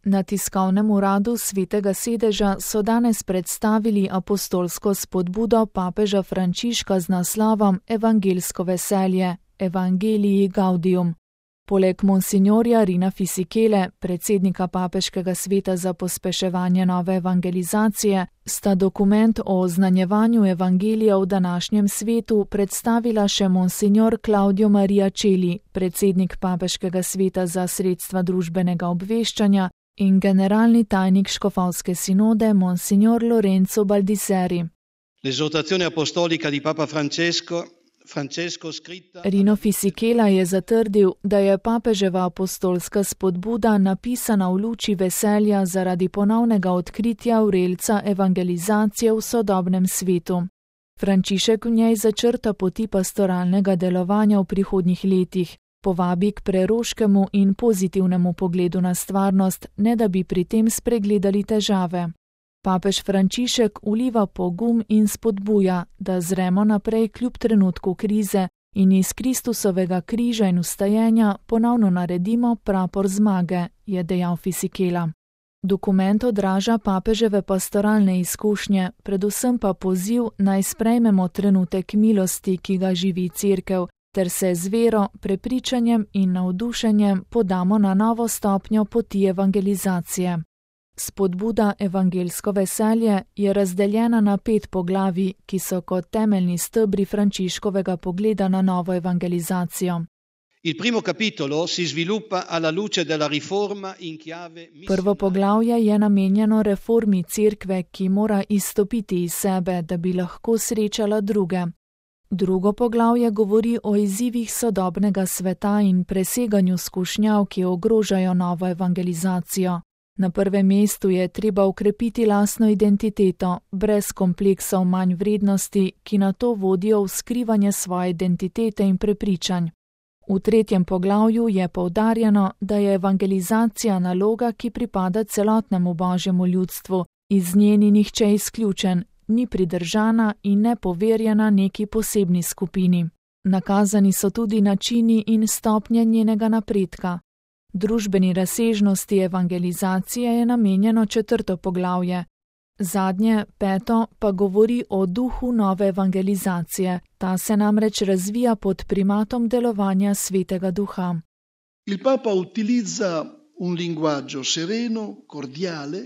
Na tiskovnem uradu Svetega sedeža so danes predstavili apostolsko spodbudo papeža Frančiška z naslovom Evangelsko veselje, Evangelii Gaudium. Poleg monsinjorja Rina Fisikele, predsednika papeškega sveta za pospeševanje nove evangelizacije, sta dokument o oznanjevanju evangelija v današnjem svetu predstavila še monsinjor Claudio Maria Celi, predsednik papeškega sveta za sredstva družbenega obveščanja, in generalni tajnik škofovske sinode monsinjor Lorenzo Baldisseri. L'esortazione apostolica di Papa Francesco scritta... Rino Fisikela je zatrdil, da je papeževa apostolska spodbuda napisana v luči veselja zaradi ponovnega odkritja vrelca evangelizacije v sodobnem svetu. Frančišek v njej začrta poti pastoralnega delovanja v prihodnjih letih, povabi k preroškemu in pozitivnemu pogledu na stvarnost, ne da bi pri tem spregledali težave. Papež Frančišek vliva pogum in spodbuja, da zremo naprej kljub trenutku krize in iz Kristusovega križa in vstajenja ponovno naredimo prapor zmage, je dejal Fisikela. Dokument odraža papeževe pastoralne izkušnje, predvsem pa poziv naj sprejmemo trenutek milosti, ki ga živi Cerkev, ter se z vero, prepričanjem in navdušenjem podamo na novo stopnjo poti evangelizacije. Spodbuda Evangelsko veselje je razdeljena na 5 poglavij, ki so kot temeljni stebri Frančiškovega pogleda na novo evangelizacijo. Il primo capitolo si sviluppa alla luce della riforma in chiave Prvo poglavje je namenjeno reformi Cerkve, ki mora izstopiti iz sebe, da bi lahko srečala druge. Drugo poglavje govori o izzivih sodobnega sveta in preseganju skušnjav, ki ogrožajo novo evangelizacijo. Na prvem mestu je treba ukrepiti lastno identiteto, brez kompleksov manj vrednosti, ki na to vodijo v skrivanje svoje identitete in prepričanj. V tretjem poglavju je poudarjeno, da je evangelizacija naloga, ki pripada celotnemu božjemu ljudstvu, iz nje ni nihče izključen, ni pridržana in ne poverjena neki posebni skupini. Nakazani so tudi načini in stopnje njenega napredka. Družbeni razsežnosti evangelizacije je namenjeno 4. poglavje. Zadnje, 5. pa govori o duhu nove evangelizacije. Ta se namreč razvija pod primatom delovanja Svetega Duha. Il Papa utilizza un linguaggio sereno, cordiale,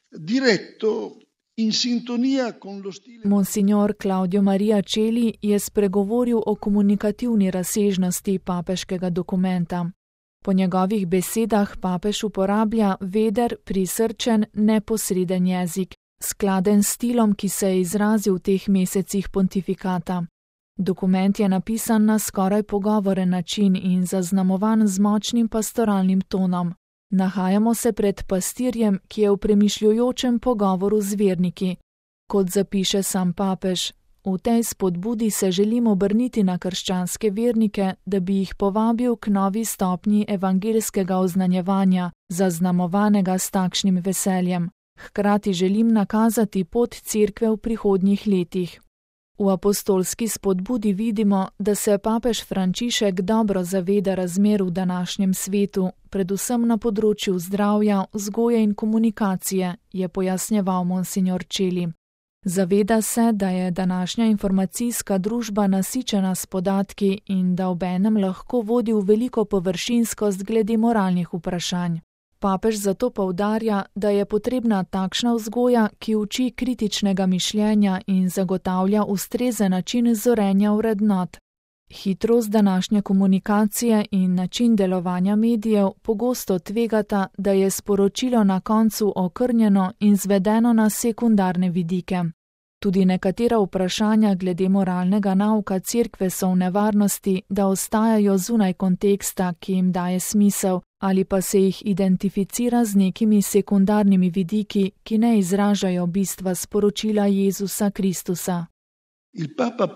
diretto, in sintonia con lo stile... Monsignor Claudio Maria Celi je spregovoril o komunikativni razsežnosti papeškega dokumenta. Po njegovih besedah papež uporablja veder, prisrčen, neposreden jezik, skladen s stilom, ki se je izrazil v teh mesecih pontifikata. Dokument je napisan na skoraj pogovoren način in zaznamovan z močnim pastoralnim tonom. Nahajamo se pred pastirjem, ki je v premišljujočem pogovoru z verniki. Kot zapiše sam papež, v tej spodbudi se želimo obrniti na krščanske vernike, da bi jih povabil k novi stopnji evangelskega oznanjevanja, zaznamovanega s takšnim veseljem. Hkrati želim nakazati pot Cerkve v prihodnjih letih. V apostolski spodbudi vidimo, da se papež Frančišek dobro zaveda razmer v današnjem svetu, predvsem na področju zdravja, vzgoje in komunikacije, je pojasnjeval monsinjor Celi. Zaveda se, da je današnja informacijska družba nasičena s podatki in da obenem lahko vodi v veliko površinskost glede moralnih vprašanj. Papež zato poudarja, da je potrebna takšna vzgoja, ki uči kritičnega mišljenja in zagotavlja ustrezen način zorenja vrednot. Hitrost današnje komunikacije in način delovanja medijev pogosto tvegata, da je sporočilo na koncu okrnjeno in zvedeno na sekundarne vidike. Tudi nekatera vprašanja glede moralnega nauka Cerkve so v nevarnosti, da ostajajo zunaj konteksta, ki jim daje smisel, ali pa se jih identificira z nekimi sekundarnimi vidiki, ki ne izražajo bistva sporočila Jezusa Kristusa. Il Papa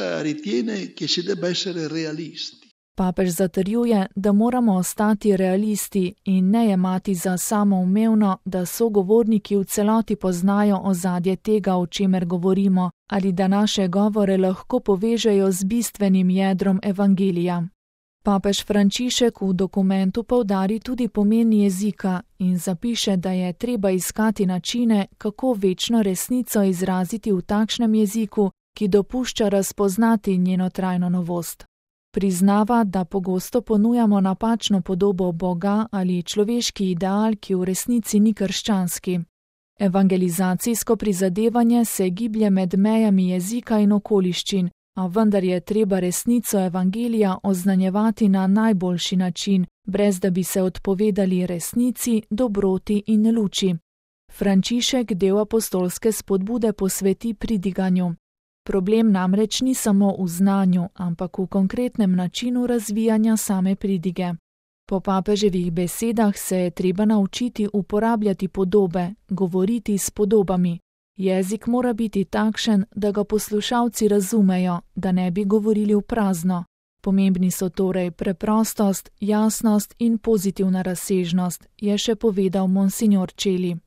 ritiene che si debba essere realisti. Papež zatrjuje, da moramo ostati realisti in ne jemati za samoumevno, da sogovorniki v celoti poznajo ozadje tega, o čemer govorimo, ali da naše govore lahko povežejo z bistvenim jedrom evangelija. Papež Frančišek v dokumentu poudarja tudi pomen jezika in zapiše, da je treba iskati načine, kako večno resnico izraziti v takšnem jeziku, ki dopušča razpoznati njeno trajno novost. Priznava, da pogosto ponujamo napačno podobo Boga ali človeški ideal, ki v resnici ni krščanski. Evangelizacijsko prizadevanje se giblje med mejami jezika in okoliščin, a vendar je treba resnico evangelija oznanjevati na najboljši način, brez da bi se odpovedali resnici, dobroti in luči. Frančišek del apostolske spodbude posveti pridiganju. Problem namreč ni samo v znanju, ampak v konkretnem načinu razvijanja same pridige. Po papeževih besedah se je treba naučiti uporabljati podobe, govoriti s podobami. Jezik mora biti takšen, da ga poslušalci razumejo, da ne bi govorili v prazno. Pomembni so torej preprostost, jasnost in pozitivna razsežnost, je še povedal monsignor Čeli.